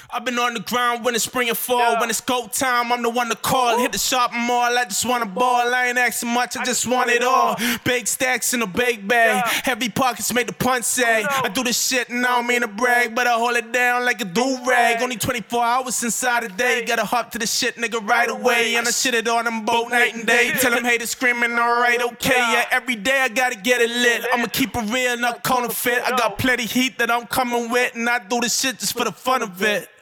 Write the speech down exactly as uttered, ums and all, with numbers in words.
I've been on the ground when it's spring and fall. Yeah. When it's go time, I'm the one to call. Ooh. Hit the shopping mall, I just wanna ball. I ain't asking much, I, I just, just want it all. Big stacks in a big bag. Yeah. Heavy pockets make the punch say. Oh, no. I do this shit and I don't mean to brag, but I hold it down like a do-rag. Only twenty-four hours inside a day. Gotta hop to the shit, nigga, right away. And I shit it on them both night and day. Tell them haters screaming, alright, okay. Yeah, every day I gotta get it lit. I'ma keep it real, not counterfeit. I got plenty heat that I'm coming with, and I do this shit just for the fun of it.